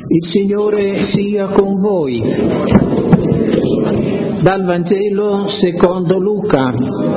Il Signore sia con voi. Dal Vangelo secondo Luca.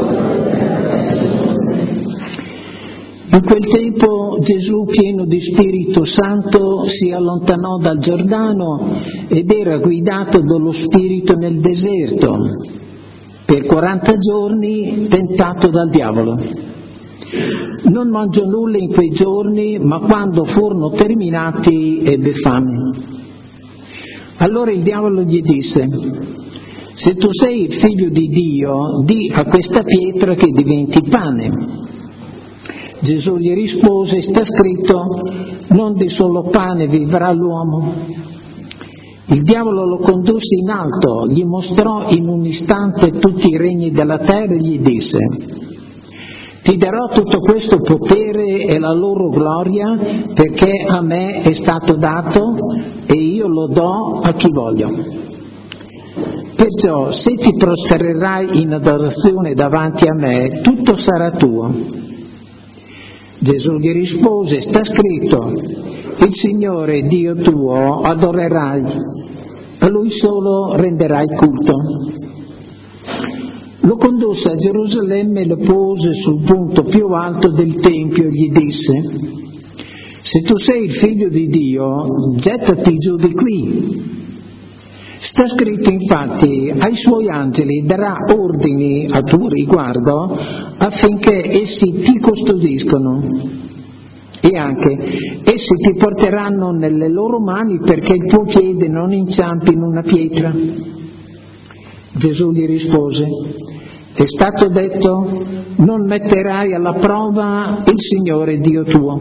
In quel tempo Gesù, pieno di Spirito Santo, si allontanò dal Giordano ed era guidato dallo Spirito nel deserto, per 40 giorni tentato dal diavolo. Non mangiò nulla in quei giorni, ma quando furono terminati ebbe fame. Allora il diavolo gli disse: se tu sei il figlio di Dio, di a questa pietra che diventi pane. Gesù gli rispose: sta scritto, non di solo pane vivrà l'uomo. Il diavolo lo condusse in alto, gli mostrò in un istante tutti i regni della terra e gli disse: ti darò tutto questo potere e la loro gloria, perché a me è stato dato e io lo do a chi voglio. Perciò se ti prostrerai in adorazione davanti a me, tutto sarà tuo. Gesù gli rispose: sta scritto, il Signore Dio tuo adorerai, a Lui solo renderai culto. Lo condusse a Gerusalemme e lo pose sul punto più alto del Tempio e gli disse: se tu sei il figlio di Dio, gettati giù di qui. Sta scritto infatti, ai suoi angeli darà ordini a tuo riguardo affinché essi ti custodiscono, e anche essi ti porteranno nelle loro mani perché il tuo piede non inciampi in una pietra. Gesù gli rispose: è stato detto, non metterai alla prova il Signore Dio tuo.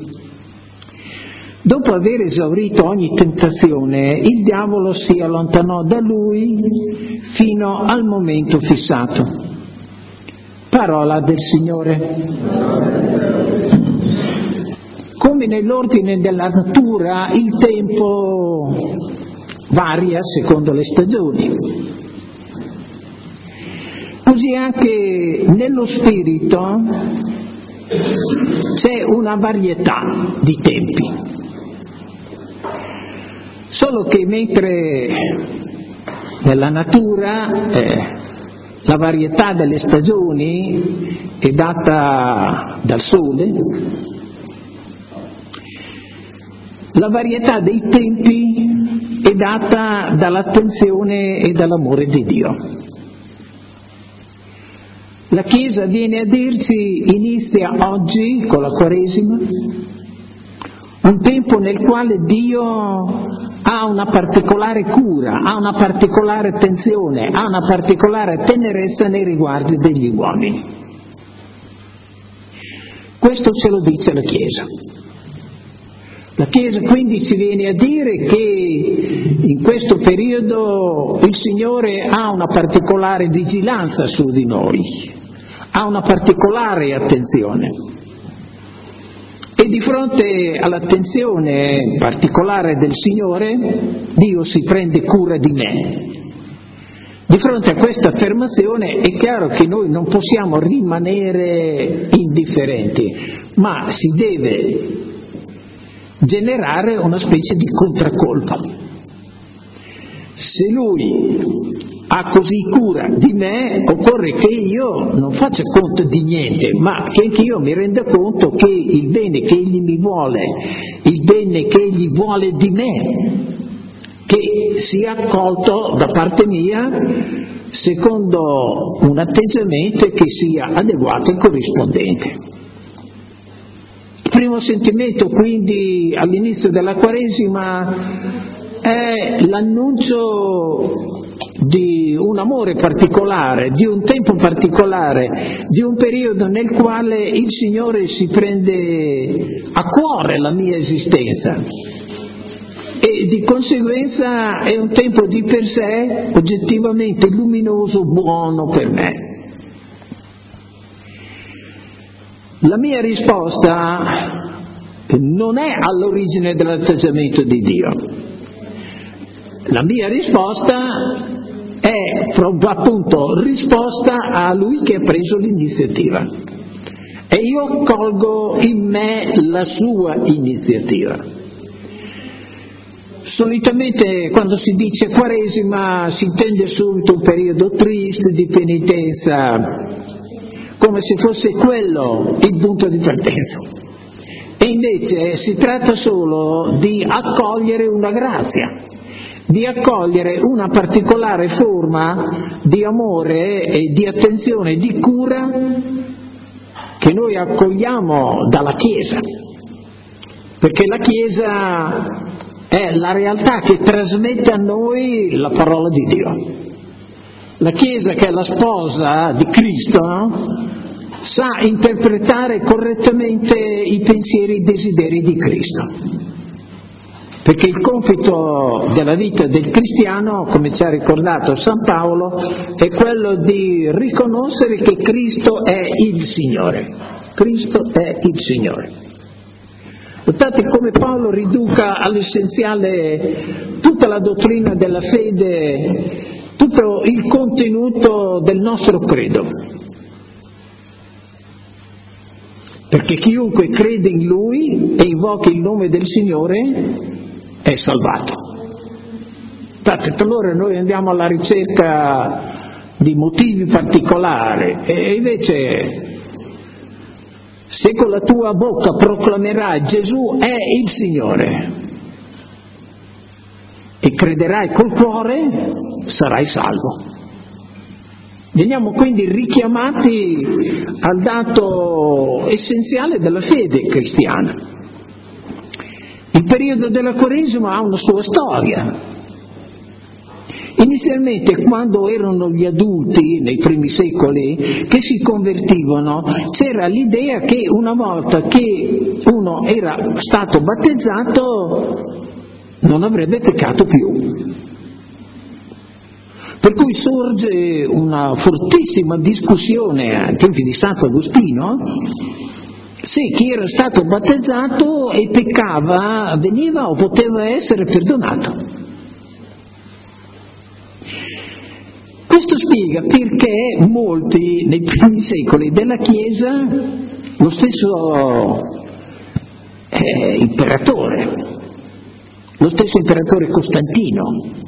Dopo aver esaurito ogni tentazione, il diavolo si allontanò da lui fino al momento fissato. Parola del Signore. Come nell'ordine della natura, il tempo varia secondo le stagioni. Così anche nello spirito c'è una varietà di tempi. Solo che mentre nella natura la varietà delle stagioni è data dal sole, la varietà dei tempi è data dall'attenzione e dall'amore di Dio. La Chiesa viene a dirci: inizia oggi con la Quaresima, un tempo nel quale Dio ha una particolare cura, ha una particolare attenzione, ha una particolare tenerezza nei riguardi degli uomini. Questo ce lo dice la Chiesa. La Chiesa quindi ci viene a dire che in questo periodo il Signore ha una particolare vigilanza su di noi, ha una particolare attenzione. E di fronte all'attenzione particolare del Signore, Dio si prende cura di me. Di fronte a questa affermazione è chiaro che noi non possiamo rimanere indifferenti, ma si deve generare una specie di contraccolpa. Se Lui ha così cura di me, occorre che io non faccia conto di niente, ma che anch'io mi renda conto che il bene che Egli mi vuole, il bene che Egli vuole di me, che sia accolto da parte mia secondo un atteggiamento che sia adeguato e corrispondente. Il primo sentimento quindi all'inizio della Quaresima è l'annuncio di un amore particolare, di un tempo particolare, di un periodo nel quale il Signore si prende a cuore la mia esistenza e di conseguenza è un tempo di per sé oggettivamente luminoso, buono per me. La mia risposta non è all'origine dell'atteggiamento di Dio. La mia risposta è appunto risposta a Lui che ha preso l'iniziativa. E io colgo in me la sua iniziativa. Solitamente quando si dice Quaresima si intende subito un periodo triste di penitenza, come se fosse quello il punto di partenza. E invece si tratta solo di accogliere una grazia, di accogliere una particolare forma di amore e di attenzione, di cura che noi accogliamo dalla Chiesa, perché la Chiesa è la realtà che trasmette a noi la parola di Dio. La Chiesa, che è la sposa di Cristo, sa interpretare correttamente i pensieri e i desideri di Cristo. Perché il compito della vita del cristiano, come ci ha ricordato San Paolo, è quello di riconoscere che Cristo è il Signore. Cristo è il Signore. Notate come Paolo riduca all'essenziale tutta la dottrina della fede, tutto il contenuto del nostro credo. Perché chiunque crede in Lui e invoca il nome del Signore è salvato. Allora noi andiamo alla ricerca di motivi particolari e invece se con la tua bocca proclamerai Gesù è il Signore e crederai col cuore, sarai salvo. Veniamo quindi richiamati al dato essenziale della fede cristiana. Il periodo della Quaresima ha una sua storia. Inizialmente, quando erano gli adulti, nei primi secoli, che si convertivano, c'era l'idea che una volta che uno era stato battezzato non avrebbe peccato più. Per cui sorge una fortissima discussione ai tempi di Sant'Agostino se chi era stato battezzato e peccava veniva o poteva essere perdonato. Questo spiega perché molti nei primi secoli della Chiesa, lo stesso imperatore Costantino,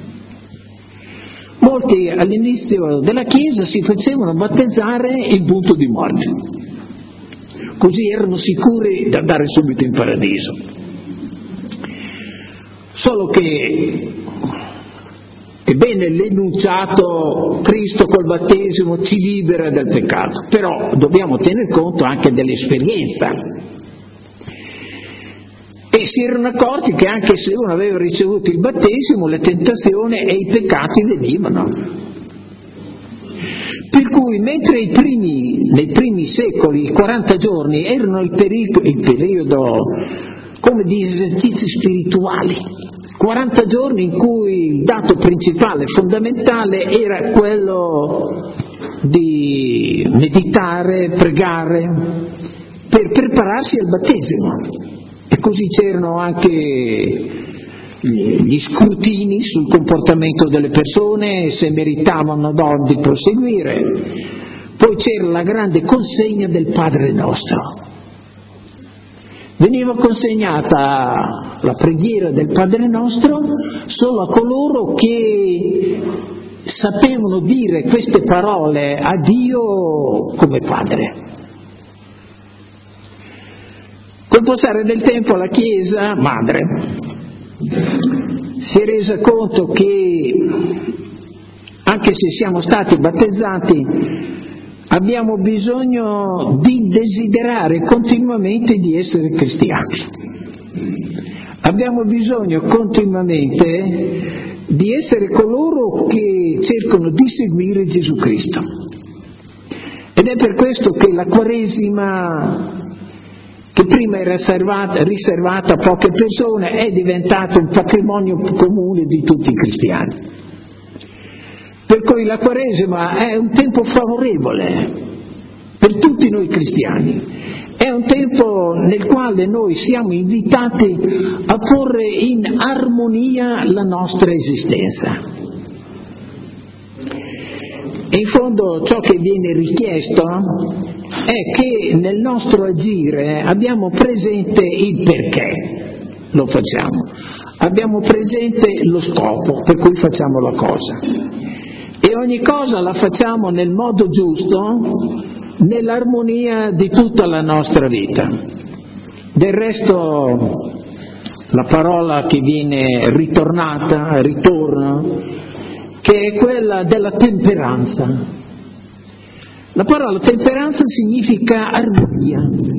molti all'inizio della Chiesa si facevano battezzare in punto di morte, così erano sicuri di andare subito in paradiso. Solo che ebbene l'enunciato Cristo col battesimo ci libera dal peccato, però dobbiamo tener conto anche dell'esperienza. E si erano accorti che anche se uno aveva ricevuto il battesimo, le tentazioni e i peccati venivano. Per cui mentre nei primi secoli, i 40 giorni, erano il periodo come di esercizi spirituali, 40 giorni in cui il dato principale, fondamentale, era quello di meditare, pregare, per prepararsi al battesimo. E così c'erano anche gli scrutini sul comportamento delle persone, se meritavano o no di proseguire. Poi c'era la grande consegna del Padre Nostro. Veniva consegnata la preghiera del Padre Nostro solo a coloro che sapevano dire queste parole a Dio come Padre. Col passare del tempo la Chiesa Madre si è resa conto che anche se siamo stati battezzati abbiamo bisogno di desiderare continuamente di essere cristiani. Abbiamo bisogno continuamente di essere coloro che cercano di seguire Gesù Cristo. Ed è per questo che la Quaresima, che prima era riservata a poche persone, è diventata un patrimonio comune di tutti i cristiani. Per cui la Quaresima è un tempo favorevole per tutti noi cristiani, è un tempo nel quale noi siamo invitati a porre in armonia la nostra esistenza. E in fondo ciò che viene richiesto è che nel nostro agire abbiamo presente il perché lo facciamo. abbiamo presente lo scopo per cui facciamo la cosa. E ogni cosa la facciamo nel modo giusto, nell'armonia di tutta la nostra vita. Del resto, la parola che viene ritorna, che è quella della temperanza. La parola temperanza significa armonia,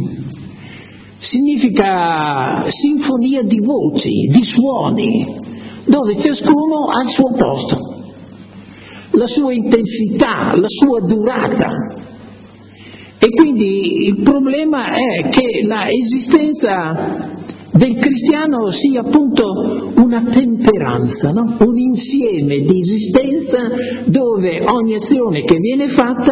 significa sinfonia di voci, di suoni, dove ciascuno ha il suo posto, la sua intensità, la sua durata. E quindi il problema è che la esistenza del cristiano sia appunto una temperanza, no? Un insieme di esistenza dove ogni azione che viene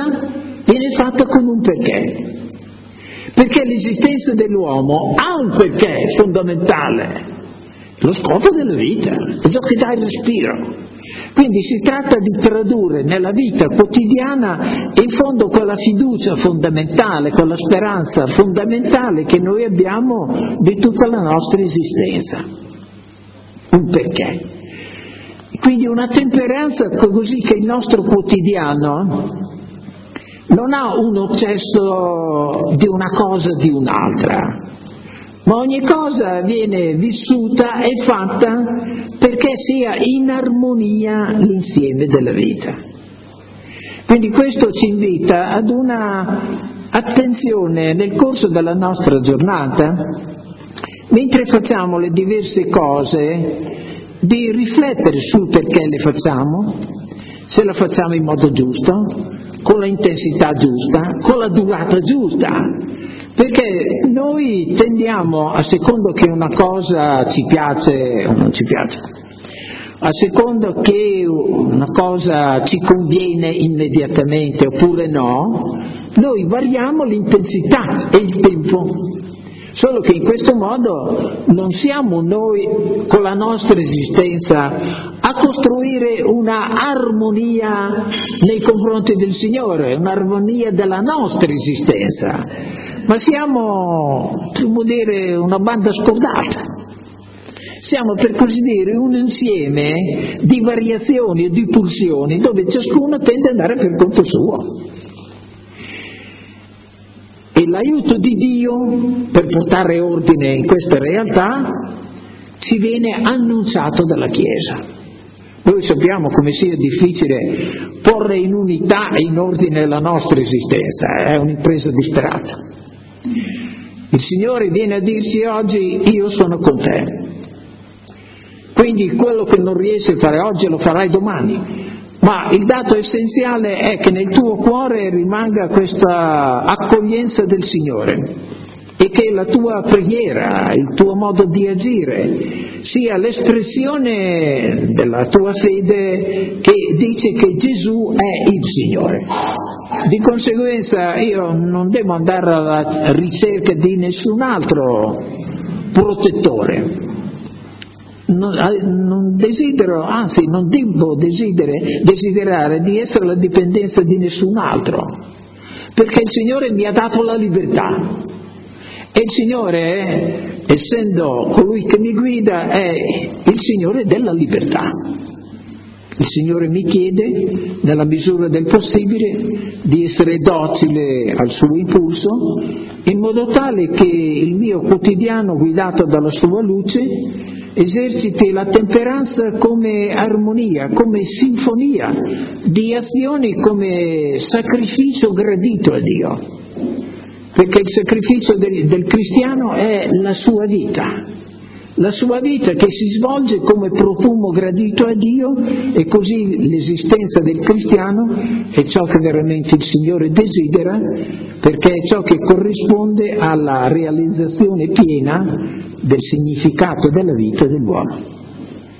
fatta con un perché. Perché l'esistenza dell'uomo ha un perché fondamentale, lo scopo della vita, è ciò che dà il respiro. Quindi si tratta di tradurre nella vita quotidiana in fondo quella fiducia fondamentale, quella speranza fondamentale che noi abbiamo di tutta la nostra esistenza. Un perché. Quindi una temperanza così che il nostro quotidiano non ha un eccesso di una cosa di un'altra, ma ogni cosa viene vissuta e fatta perché sia in armonia l'insieme della vita. Quindi questo ci invita ad una attenzione nel corso della nostra giornata, mentre facciamo le diverse cose, di riflettere sul perché le facciamo, se la facciamo in modo giusto, con la intensità giusta, con la durata giusta, perché noi tendiamo, a secondo che una cosa ci piace o non ci piace, a secondo che una cosa ci conviene immediatamente oppure no, noi variamo l'intensità e il tempo. Solo che in questo modo non siamo noi con la nostra esistenza a costruire una armonia nei confronti del Signore, un'armonia della nostra esistenza, ma siamo, potremmo dire, una banda scordata. Siamo, per così dire, un insieme di variazioni e di pulsioni dove ciascuno tende ad andare per conto suo. E l'aiuto di Dio per portare ordine in questa realtà ci viene annunciato dalla Chiesa. Noi sappiamo come sia difficile porre in unità e in ordine la nostra esistenza, è un'impresa disperata. Il Signore viene a dirci oggi: io sono con te. Quindi quello che non riesci a fare oggi lo farai domani. Ma il dato essenziale è che nel tuo cuore rimanga questa accoglienza del Signore e che la tua preghiera, il tuo modo di agire sia l'espressione della tua fede che dice che Gesù è il Signore. Di conseguenza io non devo andare alla ricerca di nessun altro protettore. Non desidero, anzi non devo desiderare di essere alla dipendenza di nessun altro, perché il Signore mi ha dato la libertà e il Signore, essendo colui che mi guida, è il Signore della libertà. Il Signore mi chiede, nella misura del possibile, di essere docile al suo impulso, in modo tale che il mio quotidiano, guidato dalla sua luce, eserciti la temperanza come armonia, come sinfonia di azioni, come sacrificio gradito a Dio, perché il sacrificio del cristiano è la sua vita che si svolge come profumo gradito a Dio, e così l'esistenza del cristiano è ciò che veramente il Signore desidera, perché è ciò che corrisponde alla realizzazione piena del significato della vita dell'uomo.